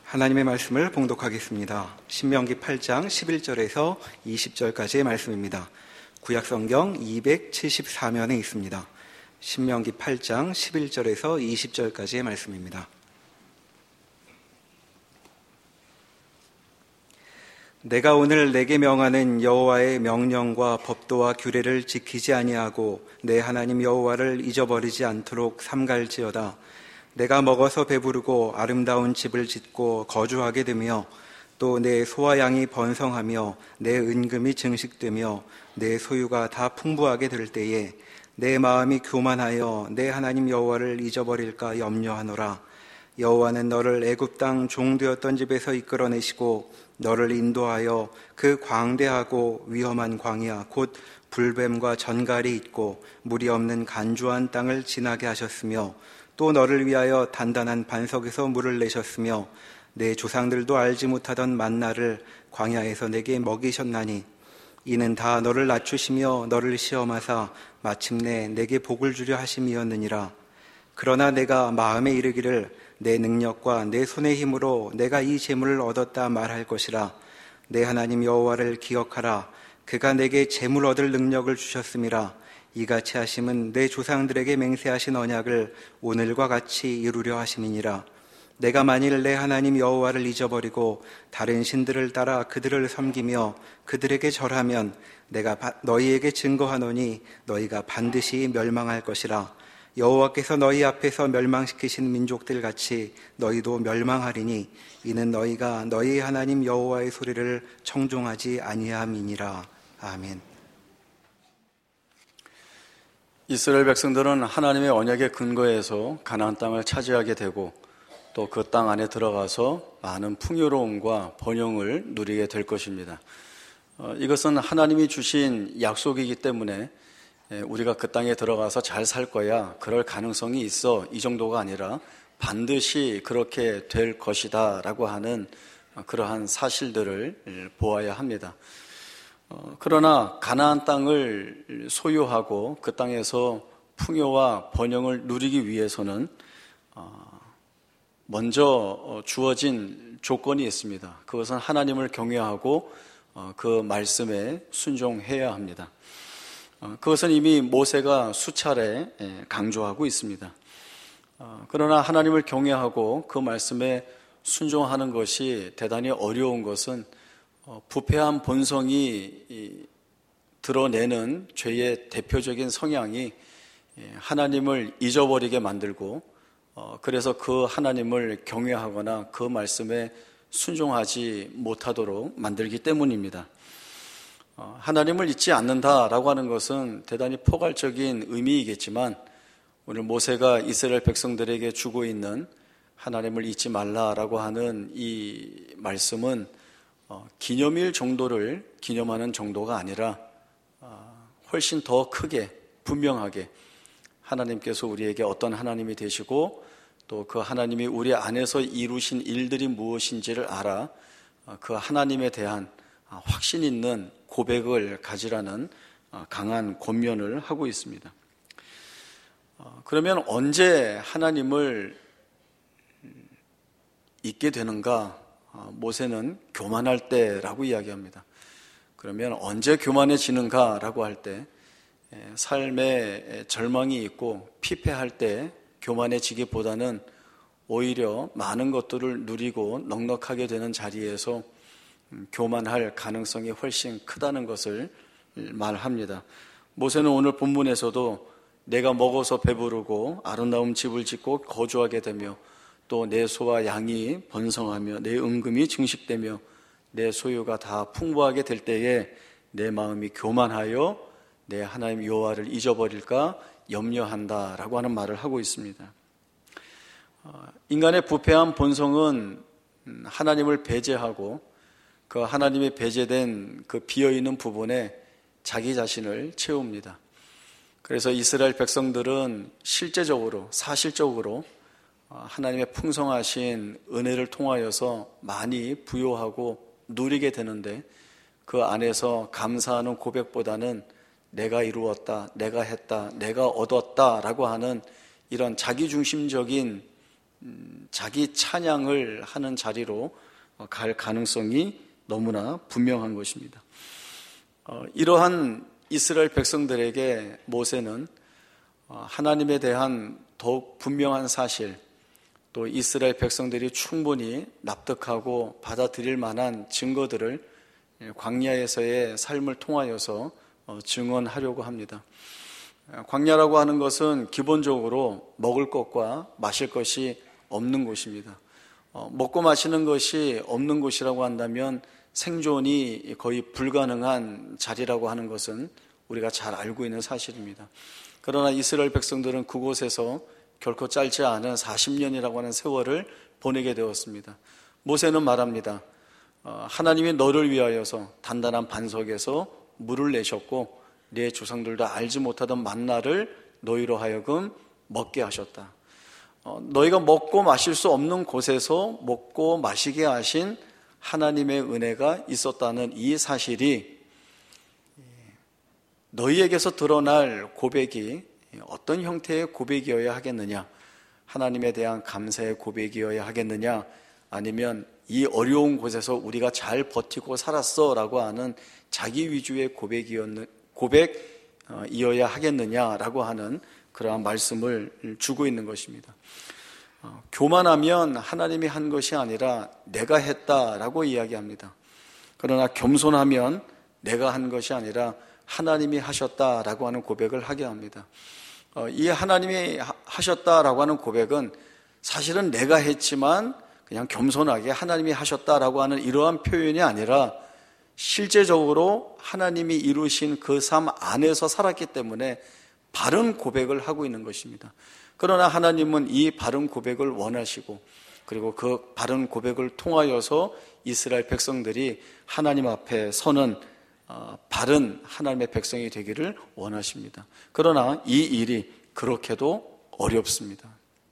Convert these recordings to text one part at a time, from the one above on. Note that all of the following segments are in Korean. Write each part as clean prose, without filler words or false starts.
하나님의 말씀을 봉독하겠습니다. 신명기 8장 11절에서 20절까지의 말씀입니다. 구약성경 274면에 있습니다. 신명기 8장 11절에서 20절까지의 말씀입니다. 내가 오늘 내게 명하는 여호와의 명령과 법도와 규례를 지키지 아니하고 내 하나님 여호와를 잊어버리지 않도록 삼갈지어다. 내가 먹어서 배부르고 아름다운 집을 짓고 거주하게 되며 또 내 소와 양이 번성하며 내 은금이 증식되며 내 소유가 다 풍부하게 될 때에 내 마음이 교만하여 내 하나님 여호와를 잊어버릴까 염려하노라. 여호와는 너를 애굽 땅 종되었던 집에서 이끌어내시고 너를 인도하여 그 광대하고 위험한 광야 곧 불뱀과 전갈이 있고 물이 없는 간주한 땅을 지나게 하셨으며 또 너를 위하여 단단한 반석에서 물을 내셨으며 내 조상들도 알지 못하던 만나를 광야에서 내게 먹이셨나니 이는 다 너를 낮추시며 너를 시험하사 마침내 내게 복을 주려 하심이었느니라. 그러나 내가 마음에 이르기를 내 능력과 내 손의 힘으로 내가 이 재물을 얻었다 말할 것이라. 내 하나님 여호와를 기억하라. 그가 내게 재물 얻을 능력을 주셨음이라. 이같이 하심은 내 조상들에게 맹세하신 언약을 오늘과 같이 이루려 하심이니라. 내가 만일 내 하나님 여호와를 잊어버리고 다른 신들을 따라 그들을 섬기며 그들에게 절하면 내가 너희에게 증거하노니 너희가 반드시 멸망할 것이라. 여호와께서 너희 앞에서 멸망시키신 민족들 같이 너희도 멸망하리니 이는 너희가 너희 하나님 여호와의 소리를 청종하지 아니함이니라. 아멘. 이스라엘 백성들은 하나님의 언약의 근거에서 가나안 땅을 차지하게 되고 또 그 땅 안에 들어가서 많은 풍요로움과 번영을 누리게 될 것입니다. 이것은 하나님이 주신 약속이기 때문에 우리가 그 땅에 들어가서 잘 살 거야, 그럴 가능성이 있어, 이 정도가 아니라 반드시 그렇게 될 것이다 라고 하는 그러한 사실들을 보아야 합니다. 그러나 가나안 땅을 소유하고 그 땅에서 풍요와 번영을 누리기 위해서는 먼저 주어진 조건이 있습니다. 그것은 하나님을 경외하고 그 말씀에 순종해야 합니다. 그것은 이미 모세가 수차례 강조하고 있습니다. 그러나 하나님을 경외하고 그 말씀에 순종하는 것이 대단히 어려운 것은 부패한 본성이 드러내는 죄의 대표적인 성향이 하나님을 잊어버리게 만들고 그래서 그 하나님을 경외하거나 그 말씀에 순종하지 못하도록 만들기 때문입니다. 하나님을 잊지 않는다라고 하는 것은 대단히 포괄적인 의미이겠지만 오늘 모세가 이스라엘 백성들에게 주고 있는 하나님을 잊지 말라라고 하는 이 말씀은 기념일 정도를 기념하는 정도가 아니라 훨씬 더 크게 분명하게 하나님께서 우리에게 어떤 하나님이 되시고 또 그 하나님이 우리 안에서 이루신 일들이 무엇인지를 알아 그 하나님에 대한 확신 있는 고백을 가지라는 강한 권면을 하고 있습니다. 그러면 언제 하나님을 잊게 되는가? 모세는 교만할 때라고 이야기합니다. 그러면 언제 교만해지는가라고 할 때 삶에 절망이 있고 피폐할 때 교만해지기보다는 오히려 많은 것들을 누리고 넉넉하게 되는 자리에서 교만할 가능성이 훨씬 크다는 것을 말합니다. 모세는 오늘 본문에서도 내가 먹어서 배부르고 아름다운 집을 짓고 거주하게 되며 또 내 소와 양이 번성하며 내 은금이 증식되며 내 소유가 다 풍부하게 될 때에 내 마음이 교만하여 내 하나님 여호와를 잊어버릴까 염려한다라고 하는 말을 하고 있습니다. 인간의 부패한 본성은 하나님을 배제하고 그 하나님이 배제된 그 비어있는 부분에 자기 자신을 채웁니다. 그래서 이스라엘 백성들은 실제적으로 사실적으로 하나님의 풍성하신 은혜를 통하여서 많이 부요하고 누리게 되는데 그 안에서 감사하는 고백보다는 내가 이루었다, 내가 했다, 내가 얻었다 라고 하는 이런 자기중심적인 자기 찬양을 하는 자리로 갈 가능성이 너무나 분명한 것입니다. 이러한 이스라엘 백성들에게 모세는 하나님에 대한 더욱 분명한 사실, 또 이스라엘 백성들이 충분히 납득하고 받아들일 만한 증거들을 광야에서의 삶을 통하여서 증언하려고 합니다. 광야라고 하는 것은 기본적으로 먹을 것과 마실 것이 없는 곳입니다. 먹고 마시는 것이 없는 곳이라고 한다면 생존이 거의 불가능한 자리라고 하는 것은 우리가 잘 알고 있는 사실입니다. 그러나 이스라엘 백성들은 그곳에서 결코 짧지 않은 40년이라고 하는 세월을 보내게 되었습니다. 모세는 말합니다. 하나님이 너를 위하여서 단단한 반석에서 물을 내셨고 네 조상들도 알지 못하던 만나를 너희로 하여금 먹게 하셨다. 너희가 먹고 마실 수 없는 곳에서 먹고 마시게 하신 하나님의 은혜가 있었다는 이 사실이 너희에게서 드러날 고백이 어떤 형태의 고백이어야 하겠느냐? 하나님에 대한 감사의 고백이어야 하겠느냐? 아니면 이 어려운 곳에서 우리가 잘 버티고 살았어 라고 하는 자기 위주의 고백이어야 하겠느냐라고 하는 그러한 말씀을 주고 있는 것입니다. 교만하면 하나님이 한 것이 아니라 내가 했다라고 이야기합니다. 그러나 겸손하면 내가 한 것이 아니라 하나님이 하셨다라고 하는 고백을 하게 합니다. 이 하나님이 하셨다라고 하는 고백은 사실은 내가 했지만 그냥 겸손하게 하나님이 하셨다라고 하는 이러한 표현이 아니라 실제적으로 하나님이 이루신 그 삶 안에서 살았기 때문에 바른 고백을 하고 있는 것입니다. 그러나 하나님은 이 바른 고백을 원하시고 그리고 그 바른 고백을 통하여서 이스라엘 백성들이 하나님 앞에 서는 바른 하나님의 백성이 되기를 원하십니다. 그러나 이 일이 그렇게도 어렵습니다.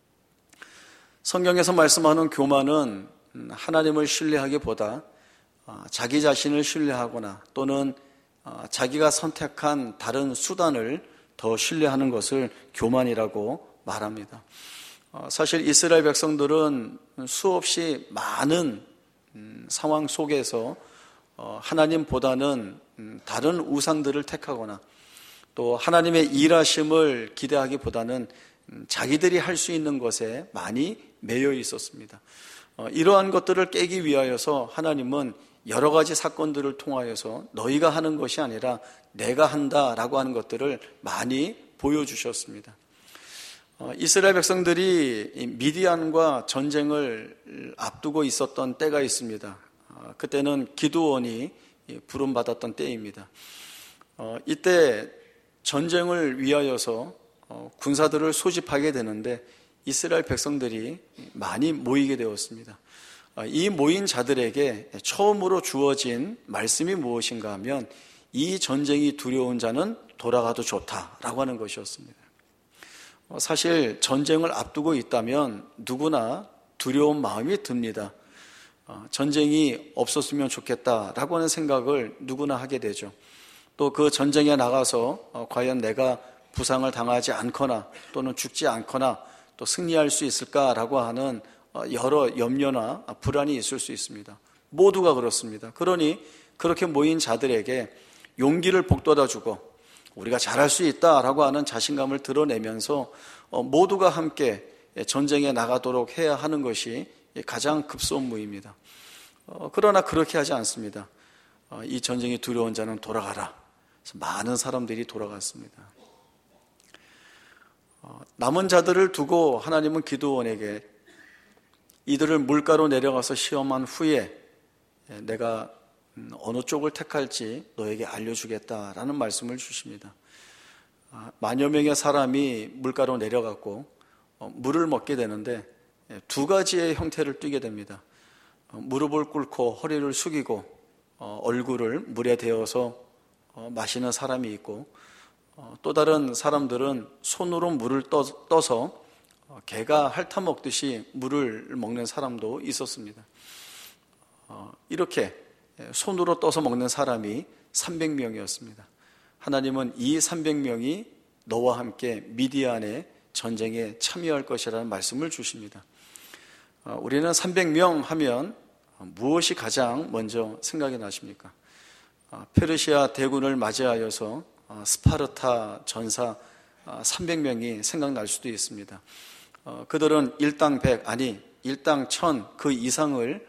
성경에서 말씀하는 교만은 하나님을 신뢰하기보다 자기 자신을 신뢰하거나 또는 자기가 선택한 다른 수단을 더 신뢰하는 것을 교만이라고 말합니다. 사실 이스라엘 백성들은 수없이 많은 상황 속에서 하나님보다는 다른 우상들을 택하거나 또 하나님의 일하심을 기대하기보다는 자기들이 할 수 있는 것에 많이 매여 있었습니다. 이러한 것들을 깨기 위하여서 하나님은 여러 가지 사건들을 통하여서 너희가 하는 것이 아니라 내가 한다라고 하는 것들을 많이 보여주셨습니다. 이스라엘 백성들이 미디안과 전쟁을 앞두고 있었던 때가 있습니다. 그때는 기드온이 부름받았던 때입니다. 이때 전쟁을 위하여서 군사들을 소집하게 되는데 이스라엘 백성들이 많이 모이게 되었습니다. 이 모인 자들에게 처음으로 주어진 말씀이 무엇인가 하면 이 전쟁이 두려운 자는 돌아가도 좋다라고 하는 것이었습니다. 사실 전쟁을 앞두고 있다면 누구나 두려운 마음이 듭니다. 전쟁이 없었으면 좋겠다라고 하는 생각을 누구나 하게 되죠. 또 그 전쟁에 나가서 과연 내가 부상을 당하지 않거나 또는 죽지 않거나 또 승리할 수 있을까라고 하는 여러 염려나 불안이 있을 수 있습니다. 모두가 그렇습니다. 그러니 그렇게 모인 자들에게 용기를 북돋아주고 우리가 잘할 수 있다라고 하는 자신감을 드러내면서 모두가 함께 전쟁에 나가도록 해야 하는 것이 가장 급선무입니다. 그러나 그렇게 하지 않습니다. 이 전쟁이 두려운 자는 돌아가라. 그래서 많은 사람들이 돌아갔습니다. 남은 자들을 두고 하나님은 기드온에게 이들을 물가로 내려가서 시험한 후에 내가 어느 쪽을 택할지 너에게 알려주겠다라는 말씀을 주십니다. 만여 명의 사람이 물가로 내려갔고 물을 먹게 되는데 두 가지의 형태를 띠게 됩니다. 무릎을 꿇고 허리를 숙이고 얼굴을 물에 대어서 마시는 사람이 있고 또 다른 사람들은 손으로 물을 떠서 개가 핥아먹듯이 물을 먹는 사람도 있었습니다. 이렇게 손으로 떠서 먹는 사람이 300명이었습니다. 하나님은 이 300명이 너와 함께 미디안의 전쟁에 참여할 것이라는 말씀을 주십니다. 우리는 300명 하면 무엇이 가장 먼저 생각이 나십니까? 페르시아 대군을 맞이하여서 스파르타 전사 300명이 생각날 수도 있습니다. 그들은 일당 100, 아니 일당 1000 그 이상을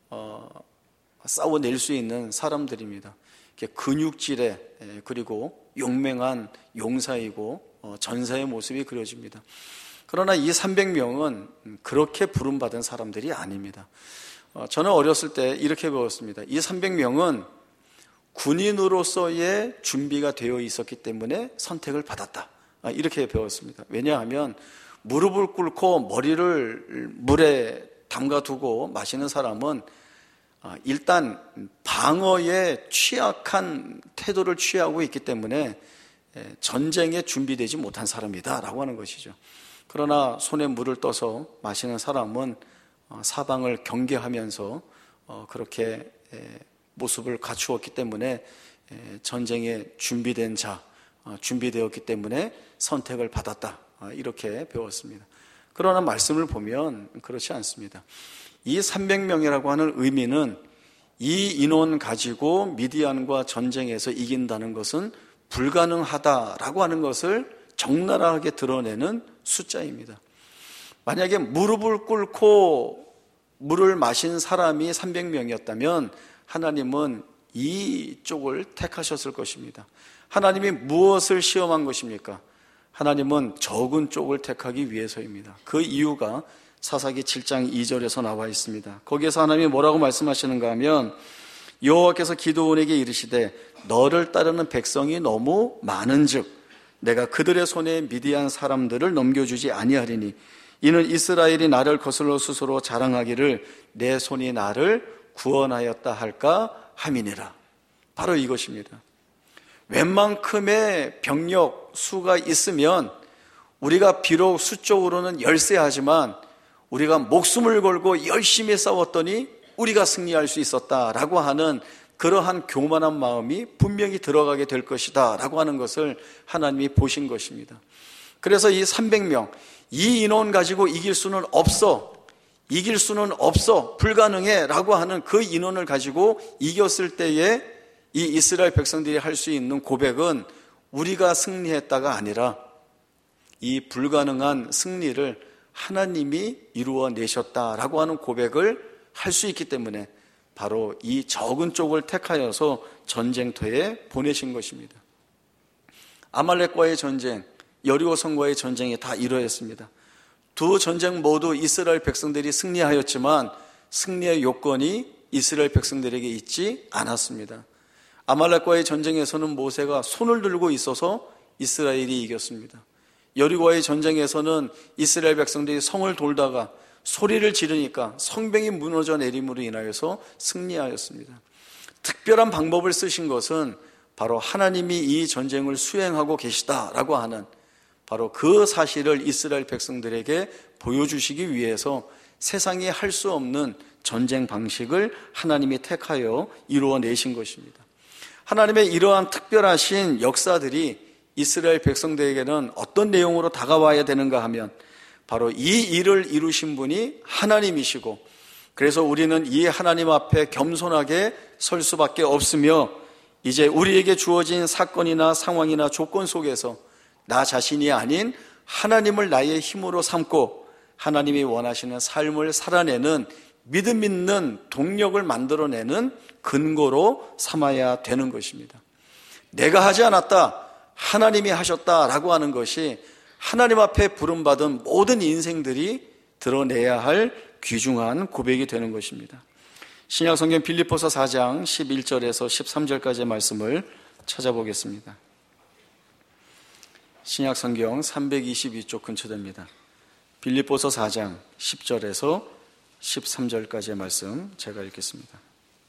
싸워낼 수 있는 사람들입니다. 근육질에 그리고 용맹한 용사이고 전사의 모습이 그려집니다. 그러나 이 300명은 그렇게 부름받은 사람들이 아닙니다. 저는 어렸을 때 이렇게 배웠습니다. 이 300명은 군인으로서의 준비가 되어 있었기 때문에 선택을 받았다. 이렇게 배웠습니다. 왜냐하면 무릎을 꿇고 머리를 물에 담가두고 마시는 사람은 일단 방어에 취약한 태도를 취하고 있기 때문에 전쟁에 준비되지 못한 사람이다 라고 하는 것이죠. 그러나 손에 물을 떠서 마시는 사람은 사방을 경계하면서 그렇게 모습을 갖추었기 때문에 전쟁에 준비된 자, 준비되었기 때문에 선택을 받았다, 이렇게 배웠습니다. 그러나 말씀을 보면 그렇지 않습니다. 이 300명이라고 하는 의미는 이 인원 가지고 미디안과 전쟁에서 이긴다는 것은 불가능하다라고 하는 것을 적나라하게 드러내는 숫자입니다. 만약에 무릎을 꿇고 물을 마신 사람이 300명이었다면 하나님은 이 쪽을 택하셨을 것입니다. 하나님이 무엇을 시험한 것입니까? 하나님은 적은 쪽을 택하기 위해서입니다. 그 이유가 사사기 7장 2절에서 나와 있습니다. 거기에서 하나님이 뭐라고 말씀하시는가 하면 여호와께서 기드온에게 이르시되 너를 따르는 백성이 너무 많은즉 내가 그들의 손에 미디안 사람들을 넘겨주지 아니하리니 이는 이스라엘이 나를 거슬러 스스로 자랑하기를 내 손이 나를 구원하였다 할까 함이니라. 바로 이것입니다. 웬만큼의 병력 수가 있으면 우리가 비록 수적으로는 열세하지만 우리가 목숨을 걸고 열심히 싸웠더니 우리가 승리할 수 있었다라고 하는 그러한 교만한 마음이 분명히 들어가게 될 것이다 라고 하는 것을 하나님이 보신 것입니다. 그래서 이 300명, 이 인원 가지고 이길 수는 없어, 불가능해 라고 하는 그 인원을 가지고 이겼을 때에 이 이스라엘 백성들이 할 수 있는 고백은 우리가 승리했다가 아니라 이 불가능한 승리를 하나님이 이루어내셨다라고 하는 고백을 할 수 있기 때문에 바로 이 적은 쪽을 택하여서 전쟁터에 보내신 것입니다. 아말렉과의 전쟁, 여리고 성과의 전쟁이 다 이러했습니다. 두 전쟁 모두 이스라엘 백성들이 승리하였지만 승리의 요건이 이스라엘 백성들에게 있지 않았습니다. 아말렉과의 전쟁에서는 모세가 손을 들고 있어서 이스라엘이 이겼습니다. 여리고와의 전쟁에서는 이스라엘 백성들이 성을 돌다가 소리를 지르니까 성벽이 무너져 내림으로 인하여서 승리하였습니다. 특별한 방법을 쓰신 것은 바로 하나님이 이 전쟁을 수행하고 계시다라고 하는 바로 그 사실을 이스라엘 백성들에게 보여주시기 위해서 세상이 할 수 없는 전쟁 방식을 하나님이 택하여 이루어내신 것입니다. 하나님의 이러한 특별하신 역사들이 이스라엘 백성들에게는 어떤 내용으로 다가와야 되는가 하면 바로 이 일을 이루신 분이 하나님이시고, 그래서 우리는 이 하나님 앞에 겸손하게 설 수밖에 없으며 이제 우리에게 주어진 사건이나 상황이나 조건 속에서 나 자신이 아닌 하나님을 나의 힘으로 삼고 하나님이 원하시는 삶을 살아내는 믿음 있는 동력을 만들어내는 근거로 삼아야 되는 것입니다. 내가 하지 않았다, 하나님이 하셨다라고 하는 것이 하나님 앞에 부름받은 모든 인생들이 드러내야 할 귀중한 고백이 되는 것입니다. 신약성경 빌립보서 4장 11절에서 13절까지의 말씀을 찾아보겠습니다. 신약성경 322쪽 근처 됩니다. 빌립보서 4장 10절에서 13절까지의 말씀 제가 읽겠습니다.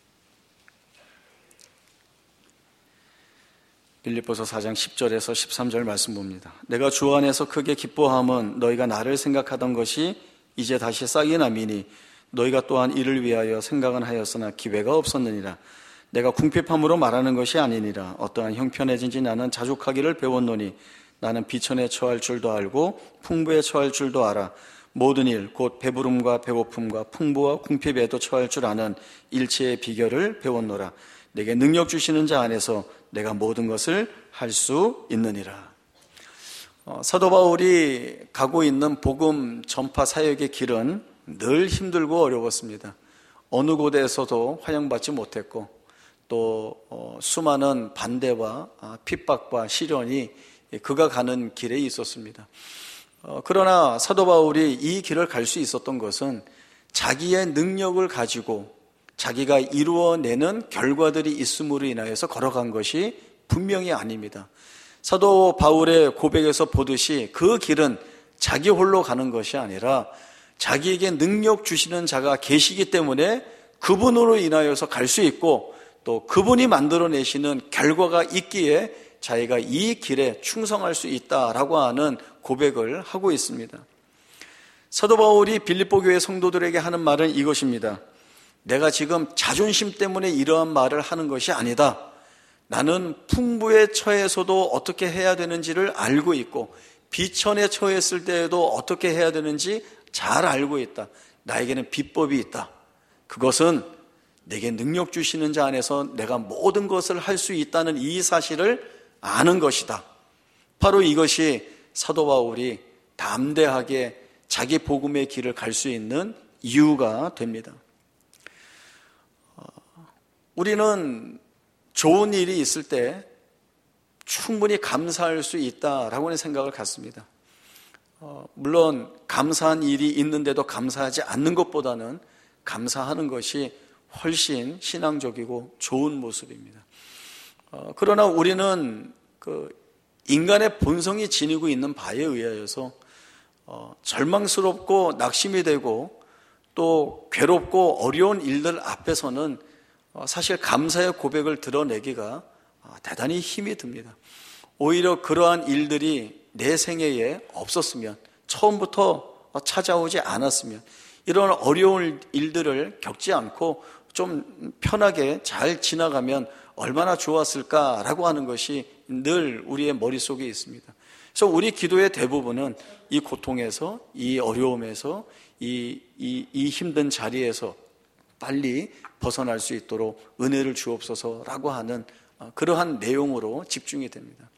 빌립보서 4장 10절에서 13절 말씀 봅니다. 내가 주 안에서 크게 기뻐함은 너희가 나를 생각하던 것이 이제 다시 싹이 남이니 너희가 또한 이를 위하여 생각은 하였으나 기회가 없었느니라. 내가 궁핍함으로 말하는 것이 아니니라. 어떠한 형편해진지 나는 자족하기를 배웠노니 나는 비천에 처할 줄도 알고 풍부에 처할 줄도 알아. 모든 일, 곧 배부름과 배고픔과 풍부와 궁핍에도 처할 줄 아는 일체의 비결을 배웠노라. 내게 능력 주시는 자 안에서 내가 모든 것을 할 수 있느니라. 사도 바울이 가고 있는 복음 전파 사역의 길은 늘 힘들고 어려웠습니다. 어느 곳에서도 환영받지 못했고 또 수많은 반대와 핍박과 시련이 그가 가는 길에 있었습니다. 그러나 사도 바울이 이 길을 갈 수 있었던 것은 자기의 능력을 가지고 자기가 이루어내는 결과들이 있음으로 인하여서 걸어간 것이 분명히 아닙니다. 사도 바울의 고백에서 보듯이 그 길은 자기 홀로 가는 것이 아니라 자기에게 능력 주시는 자가 계시기 때문에 그분으로 인하여서 갈 수 있고 또 그분이 만들어내시는 결과가 있기에 자기가 이 길에 충성할 수 있다라고 하는 고백을 하고 있습니다. 사도 바울이 빌립보 교회 성도들에게 하는 말은 이것입니다. 내가 지금 자존심 때문에 이러한 말을 하는 것이 아니다. 나는 풍부에 처해서도 어떻게 해야 되는지를 알고 있고 비천에 처했을 때에도 어떻게 해야 되는지 잘 알고 있다. 나에게는 비법이 있다. 그것은 내게 능력 주시는 자 안에서 내가 모든 것을 할 수 있다는 이 사실을 아는 것이다. 바로 이것이 사도 바울이 담대하게 자기 복음의 길을 갈 수 있는 이유가 됩니다. 우리는 좋은 일이 있을 때 충분히 감사할 수 있다라고 하는 생각을 갖습니다. 물론 감사한 일이 있는데도 감사하지 않는 것보다는 감사하는 것이 훨씬 신앙적이고 좋은 모습입니다. 그러나 우리는 그 인간의 본성이 지니고 있는 바에 의하여서 절망스럽고 낙심이 되고 또 괴롭고 어려운 일들 앞에서는 사실 감사의 고백을 드러내기가 대단히 힘이 듭니다. 오히려 그러한 일들이 내 생애에 없었으면, 처음부터 찾아오지 않았으면, 이런 어려운 일들을 겪지 않고 좀 편하게 잘 지나가면 얼마나 좋았을까라고 하는 것이 늘 우리의 머릿속에 있습니다. 그래서 우리 기도의 대부분은 이 고통에서, 이 어려움에서, 이 힘든 자리에서 빨리 벗어날 수 있도록 은혜를 주옵소서라고 하는 그러한 내용으로 집중이 됩니다.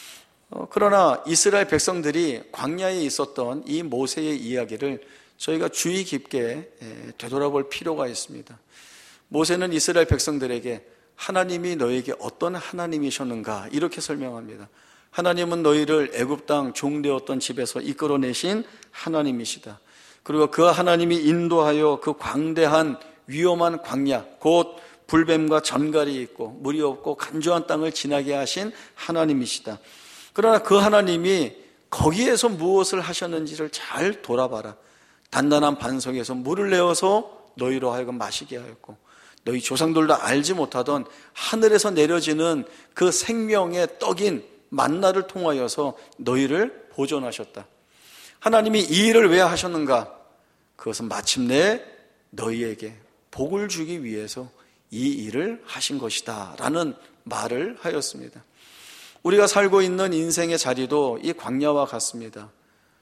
그러나 이스라엘 백성들이 광야에 있었던 이 모세의 이야기를 저희가 주의 깊게 되돌아볼 필요가 있습니다. 모세는 이스라엘 백성들에게 하나님이 너에게 어떤 하나님이셨는가 이렇게 설명합니다. 하나님은 너희를 애굽 땅 종되었던 집에서 이끌어내신 하나님이시다. 그리고 그 하나님이 인도하여 그 광대한 위험한 광야, 곧 불뱀과 전갈이 있고 물이 없고 간조한 땅을 지나게 하신 하나님이시다. 그러나 그 하나님이 거기에서 무엇을 하셨는지를 잘 돌아봐라. 단단한 반석에서 물을 내어서 너희로 하여금 마시게 하였고 너희 조상들도 알지 못하던 하늘에서 내려지는 그 생명의 떡인 만나를 통하여서 너희를 보존하셨다. 하나님이 이 일을 왜 하셨는가? 그것은 마침내 너희에게 복을 주기 위해서 이 일을 하신 것이다 라는 말을 하였습니다. 우리가 살고 있는 인생의 자리도 이 광야와 같습니다.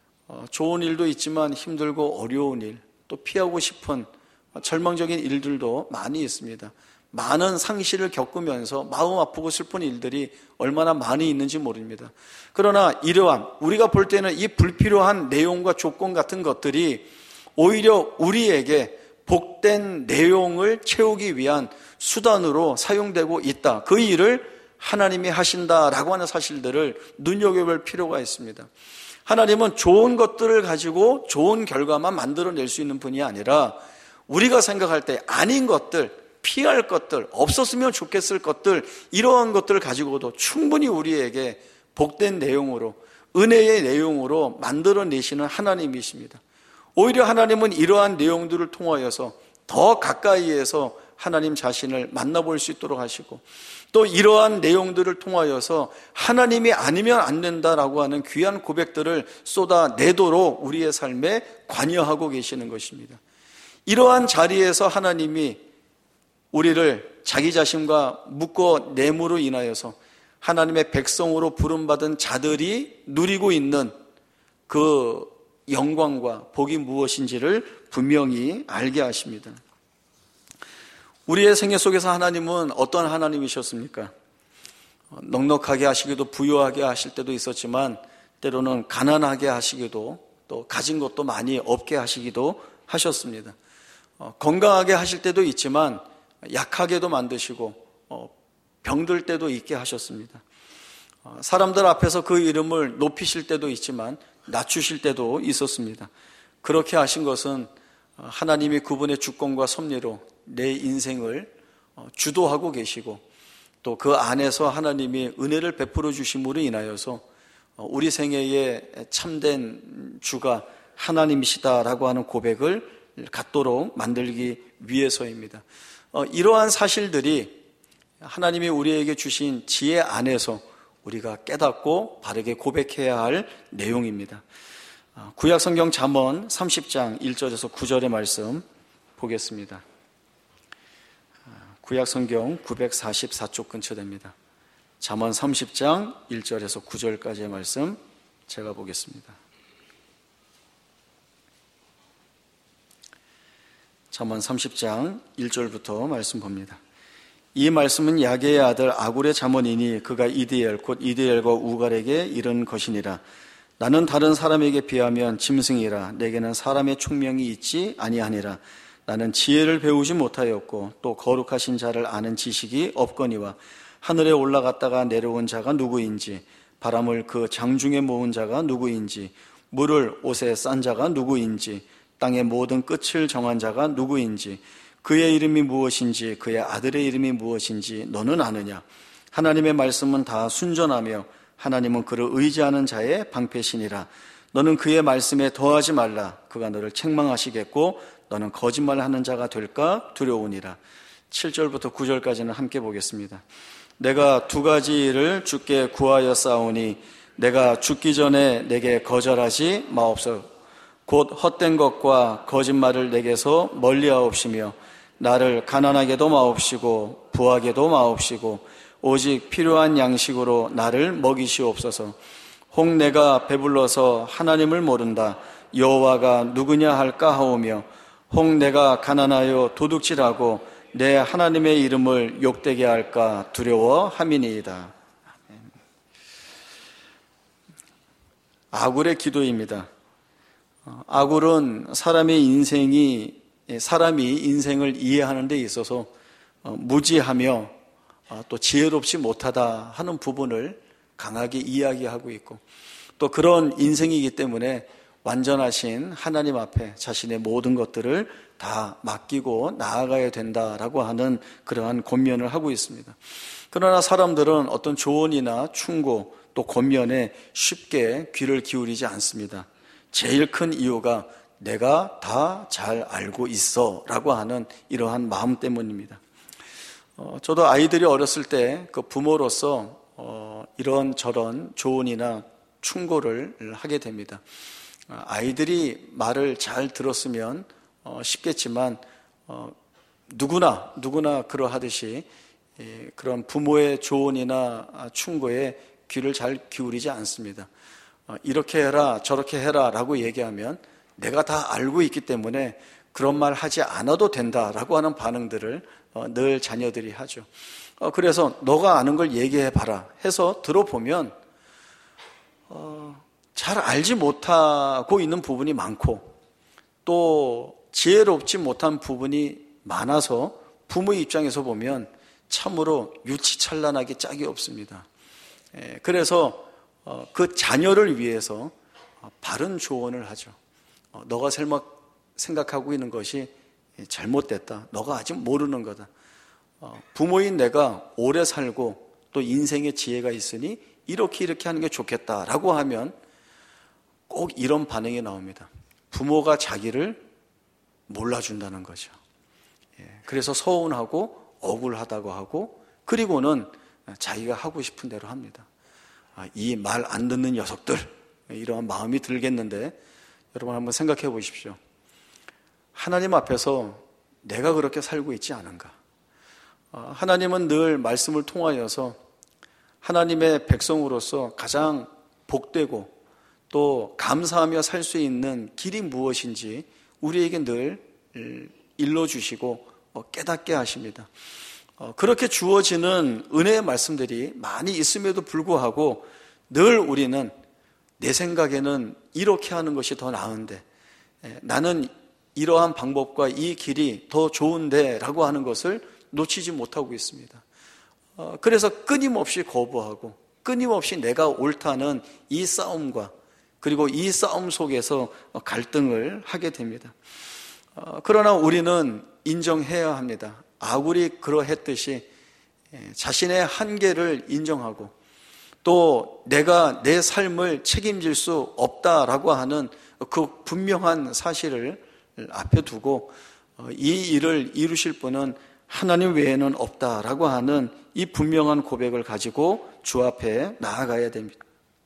좋은 일도 있지만 힘들고 어려운 일, 또 피하고 싶은 절망적인 일들도 많이 있습니다. 많은 상실을 겪으면서 마음 아프고 슬픈 일들이 얼마나 많이 있는지 모릅니다. 그러나 이러한 우리가 볼 때는 이 불필요한 내용과 조건 같은 것들이 오히려 우리에게 복된 내용을 채우기 위한 수단으로 사용되고 있다. 그 일을 하나님이 하신다라고 하는 사실들을 눈여겨볼 필요가 있습니다. 하나님은 좋은 것들을 가지고 좋은 결과만 만들어낼 수 있는 분이 아니라 우리가 생각할 때 아닌 것들, 피할 것들, 없었으면 좋겠을 것들, 이러한 것들을 가지고도 충분히 우리에게 복된 내용으로, 은혜의 내용으로 만들어내시는 하나님이십니다. 오히려 하나님은 이러한 내용들을 통하여서 더 가까이에서 하나님 자신을 만나볼 수 있도록 하시고 또 이러한 내용들을 통하여서 하나님이 아니면 안 된다라고 하는 귀한 고백들을 쏟아내도록 우리의 삶에 관여하고 계시는 것입니다. 이러한 자리에서 하나님이 우리를 자기 자신과 묶어냄으로 인하여서 하나님의 백성으로 부름받은 자들이 누리고 있는 그 영광과 복이 무엇인지를 분명히 알게 하십니다. 우리의 생애 속에서 하나님은 어떤 하나님이셨습니까? 넉넉하게 하시기도 부유하게 하실 때도 있었지만 때로는 가난하게 하시기도 또 가진 것도 많이 없게 하시기도 하셨습니다. 건강하게 하실 때도 있지만 약하게도 만드시고 병들 때도 있게 하셨습니다. 사람들 앞에서 그 이름을 높이실 때도 있지만 낮추실 때도 있었습니다. 그렇게 하신 것은 하나님이 그분의 주권과 섭리로 내 인생을 주도하고 계시고 또 그 안에서 하나님이 은혜를 베풀어 주심으로 인하여서 우리 생애에 참된 주가 하나님이시다라고 하는 고백을 갖도록 만들기 위해서입니다. 이러한 사실들이 하나님이 우리에게 주신 지혜 안에서 우리가 깨닫고 바르게 고백해야 할 내용입니다. 구약성경 잠언 30장 1절에서 9절의 말씀 보겠습니다. 구약성경 944쪽 근처 됩니다. 잠언 30장 1절에서 9절까지의 말씀 제가 보겠습니다. 잠언 30장 1절부터 말씀 봅니다. 이 말씀은 야게의 아들 아굴의 잠언이니 그가 이드엘 곧 이드엘과 우갈에게 이른 것이니라. 나는 다른 사람에게 비하면 짐승이라. 내게는 사람의 총명이 있지 아니하니라. 나는 지혜를 배우지 못하였고 또 거룩하신 자를 아는 지식이 없거니와 하늘에 올라갔다가 내려온 자가 누구인지 바람을 그 장중에 모은 자가 누구인지 물을 옷에 싼 자가 누구인지 땅의 모든 끝을 정한 자가 누구인지 그의 이름이 무엇인지 그의 아들의 이름이 무엇인지 너는 아느냐? 하나님의 말씀은 다 순전하며 하나님은 그를 의지하는 자의 방패시니라. 너는 그의 말씀에 더하지 말라. 그가 너를 책망하시겠고 너는 거짓말하는 자가 될까 두려우니라. 7절부터 9절까지는 함께 보겠습니다. 내가 두 가지 일을 주께 구하였사오니 내가 죽기 전에 내게 거절하지 마옵소서. 곧 헛된 것과 거짓말을 내게서 멀리하옵시며 나를 가난하게도 마옵시고 부하게도 마옵시고 오직 필요한 양식으로 나를 먹이시옵소서. 혹 내가 배불러서 하나님을 모른다 여호와가 누구냐 할까 하오며 혹 내가 가난하여 도둑질하고 내 하나님의 이름을 욕되게 할까 두려워함이니이다. 아굴의 기도입니다. 아굴은 사람이 인생을 이해하는 데 있어서 무지하며 또 지혜롭지 못하다 하는 부분을 강하게 이야기하고 있고 또 그런 인생이기 때문에 완전하신 하나님 앞에 자신의 모든 것들을 다 맡기고 나아가야 된다라고 하는 그러한 권면을 하고 있습니다. 그러나 사람들은 어떤 조언이나 충고 또 권면에 쉽게 귀를 기울이지 않습니다. 제일 큰 이유가 내가 다 잘 알고 있어 라고 하는 이러한 마음 때문입니다. 저도 아이들이 어렸을 때 그 부모로서 이런저런 조언이나 충고를 하게 됩니다. 아이들이 말을 잘 들었으면 쉽겠지만 누구나 그러하듯이 그런 부모의 조언이나 충고에 귀를 잘 기울이지 않습니다. 이렇게 해라 저렇게 해라 라고 얘기하면 내가 다 알고 있기 때문에 그런 말 하지 않아도 된다라고 하는 반응들을 늘 자녀들이 하죠. 그래서 너가 아는 걸 얘기해봐라 해서 들어보면 잘 알지 못하고 있는 부분이 많고 또 지혜롭지 못한 부분이 많아서 부모의 입장에서 보면 참으로 유치찬란하게 짝이 없습니다. 그래서 그 자녀를 위해서 바른 조언을 하죠. 너가 생각하고 있는 것이 잘못됐다. 너가 아직 모르는 거다. 부모인 내가 오래 살고 또 인생의 지혜가 있으니 이렇게 하는 게 좋겠다라고 하면 꼭 이런 반응이 나옵니다. 부모가 자기를 몰라준다는 거죠. 그래서 서운하고 억울하다고 하고 그리고는 자기가 하고 싶은 대로 합니다. 이 말 안 듣는 녀석들 이러한 마음이 들겠는데 여러분 한번 생각해 보십시오. 하나님 앞에서 내가 그렇게 살고 있지 않은가? 하나님은 늘 말씀을 통하여서 하나님의 백성으로서 가장 복되고 또 감사하며 살 수 있는 길이 무엇인지 우리에게 늘 일러주시고 깨닫게 하십니다. 그렇게 주어지는 은혜의 말씀들이 많이 있음에도 불구하고 늘 우리는 내 생각에는 이렇게 하는 것이 더 나은데, 나는 이러한 방법과 이 길이 더 좋은데 라고 하는 것을 놓치지 못하고 있습니다. 그래서 끊임없이 거부하고 끊임없이 내가 옳다는 이 싸움과 그리고 이 싸움 속에서 갈등을 하게 됩니다. 그러나 우리는 인정해야 합니다. 아굴이 그러했듯이 자신의 한계를 인정하고 또 내가 내 삶을 책임질 수 없다라고 하는 그 분명한 사실을 앞에 두고 이 일을 이루실 분은 하나님 외에는 없다라고 하는 이 분명한 고백을 가지고 주 앞에 나아가야 됩니다.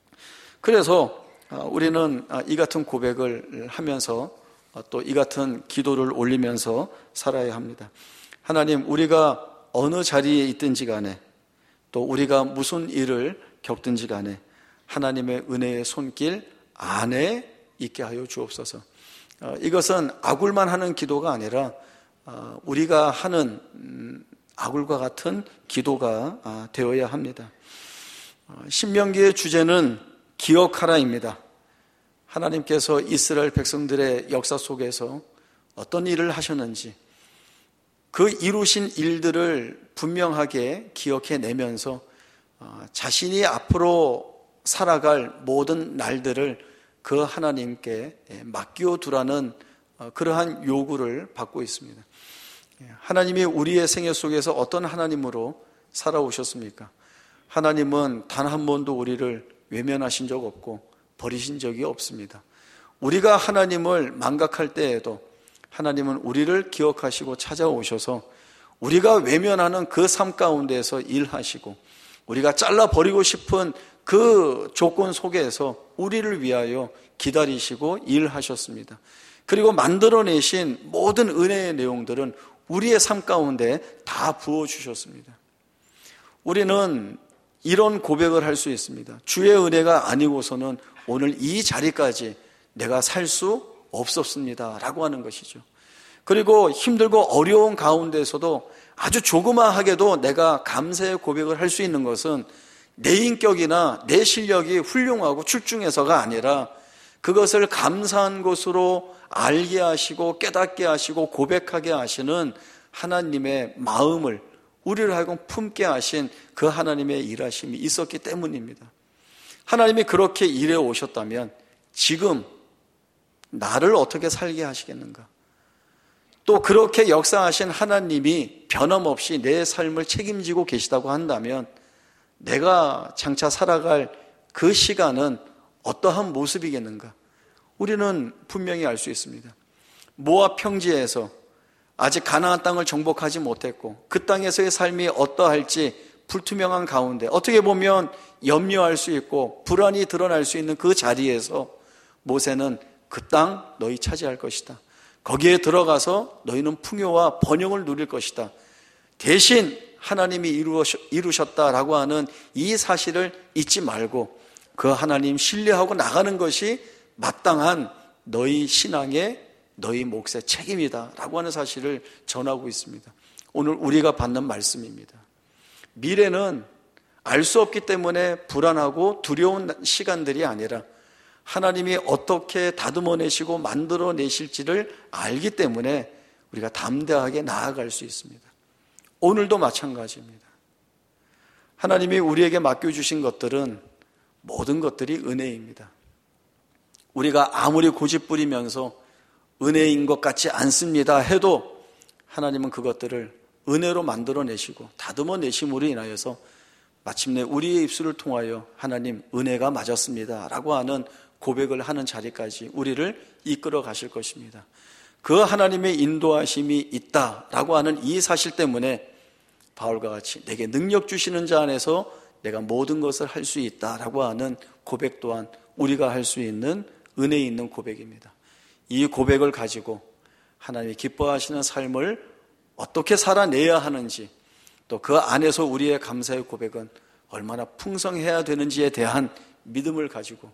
그래서 우리는 이 같은 고백을 하면서 또 이 같은 기도를 올리면서 살아야 합니다. 하나님, 우리가 어느 자리에 있든지 간에 또 우리가 무슨 일을 겪든지 간에 하나님의 은혜의 손길 안에 있게 하여 주옵소서. 이것은 아굴만 하는 기도가 아니라 우리가 하는 아굴과 같은 기도가 되어야 합니다. 신명기의 주제는 기억하라입니다. 하나님께서 이스라엘 백성들의 역사 속에서 어떤 일을 하셨는지 그 이루신 일들을 분명하게 기억해내면서 자신이 앞으로 살아갈 모든 날들을 그 하나님께 맡겨두라는 그러한 요구를 받고 있습니다. 하나님이 우리의 생애 속에서 어떤 하나님으로 살아오셨습니까? 하나님은 단 한 번도 우리를 외면하신 적 없고 버리신 적이 없습니다. 우리가 하나님을 망각할 때에도 하나님은 우리를 기억하시고 찾아오셔서 우리가 외면하는 그 삶 가운데서 일하시고 우리가 잘라버리고 싶은 그 조건 속에서 우리를 위하여 기다리시고 일하셨습니다. 그리고 만들어내신 모든 은혜의 내용들은 우리의 삶 가운데 다 부어주셨습니다. 우리는 이런 고백을 할 수 있습니다. 주의 은혜가 아니고서는 오늘 이 자리까지 내가 살 수 없었습니다 라고 하는 것이죠. 그리고 힘들고 어려운 가운데서도 아주 조그마하게도 내가 감사의 고백을 할 수 있는 것은 내 인격이나 내 실력이 훌륭하고 출중해서가 아니라 그것을 감사한 것으로 알게 하시고 깨닫게 하시고 고백하게 하시는 하나님의 마음을 우리를 하여금 품게 하신 그 하나님의 일하심이 있었기 때문입니다. 하나님이 그렇게 일해 오셨다면 지금 나를 어떻게 살게 하시겠는가? 또 그렇게 역사하신 하나님이 변함없이 내 삶을 책임지고 계시다고 한다면 내가 장차 살아갈 그 시간은 어떠한 모습이겠는가? 우리는 분명히 알 수 있습니다. 모압 평지에서 아직 가나안 땅을 정복하지 못했고 그 땅에서의 삶이 어떠할지 불투명한 가운데 어떻게 보면 염려할 수 있고 불안이 드러날 수 있는 그 자리에서 모세는 그 땅 너희 차지할 것이다. 거기에 들어가서 너희는 풍요와 번영을 누릴 것이다. 대신 하나님이 이루셨다라고 하는 이 사실을 잊지 말고 그 하나님 신뢰하고 나가는 것이 마땅한 너희 신앙의 너희 몫의 책임이다 라고 하는 사실을 전하고 있습니다. 오늘 우리가 받는 말씀입니다. 미래는 알 수 없기 때문에 불안하고 두려운 시간들이 아니라 하나님이 어떻게 다듬어내시고 만들어내실지를 알기 때문에 우리가 담대하게 나아갈 수 있습니다. 오늘도 마찬가지입니다. 하나님이 우리에게 맡겨주신 것들은 모든 것들이 은혜입니다. 우리가 아무리 고집부리면서 은혜인 것 같지 않습니다 해도 하나님은 그것들을 은혜로 만들어내시고 다듬어내심으로 인하여서 마침내 우리의 입술을 통하여 하나님 은혜가 맞았습니다 라고 하는 고백을 하는 자리까지 우리를 이끌어 가실 것입니다. 그 하나님의 인도하심이 있다라고 하는 이 사실 때문에 바울과 같이 내게 능력 주시는 자 안에서 내가 모든 것을 할 수 있다라고 하는 고백 또한 우리가 할 수 있는 은혜 있는 고백입니다. 이 고백을 가지고 하나님이 기뻐하시는 삶을 어떻게 살아내야 하는지 또 그 안에서 우리의 감사의 고백은 얼마나 풍성해야 되는지에 대한 믿음을 가지고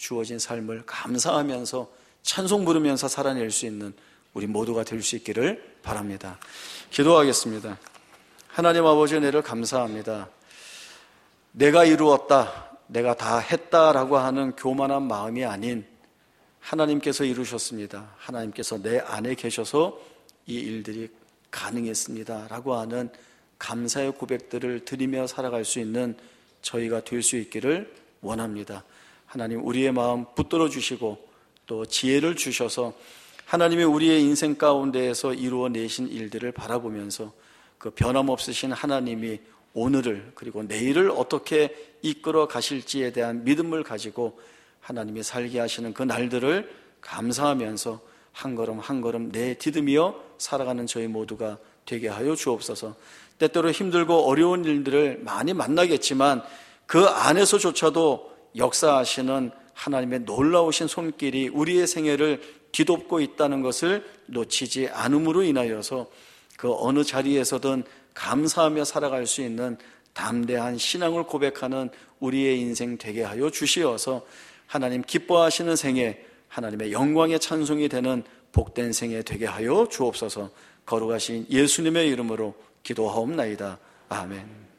주어진 삶을 감사하면서 찬송 부르면서 살아낼 수 있는 우리 모두가 될 수 있기를 바랍니다. 기도하겠습니다. 하나님 아버지, 은혜를 감사합니다. 내가 이루었다, 내가 다 했다라고 하는 교만한 마음이 아닌 하나님께서 이루셨습니다. 하나님께서 내 안에 계셔서 이 일들이 가능했습니다 라고 하는 감사의 고백들을 드리며 살아갈 수 있는 저희가 될 수 있기를 원합니다. 하나님, 우리의 마음 붙들어 주시고 또 지혜를 주셔서 하나님이 우리의 인생 가운데에서 이루어내신 일들을 바라보면서 그 변함없으신 하나님이 오늘을 그리고 내일을 어떻게 이끌어 가실지에 대한 믿음을 가지고 하나님이 살게 하시는 그 날들을 감사하면서 한 걸음 한 걸음 내디디며 살아가는 저희 모두가 되게 하여 주옵소서. 때때로 힘들고 어려운 일들을 많이 만나겠지만 그 안에서조차도 역사하시는 하나님의 놀라우신 손길이 우리의 생애를 뒤덮고 있다는 것을 놓치지 않음으로 인하여서 그 어느 자리에서든 감사하며 살아갈 수 있는 담대한 신앙을 고백하는 우리의 인생 되게 하여 주시어서 하나님 기뻐하시는 생애, 하나님의 영광의 찬송이 되는 복된 생애 되게 하여 주옵소서. 거룩하신 예수님의 이름으로 기도하옵나이다. 아멘.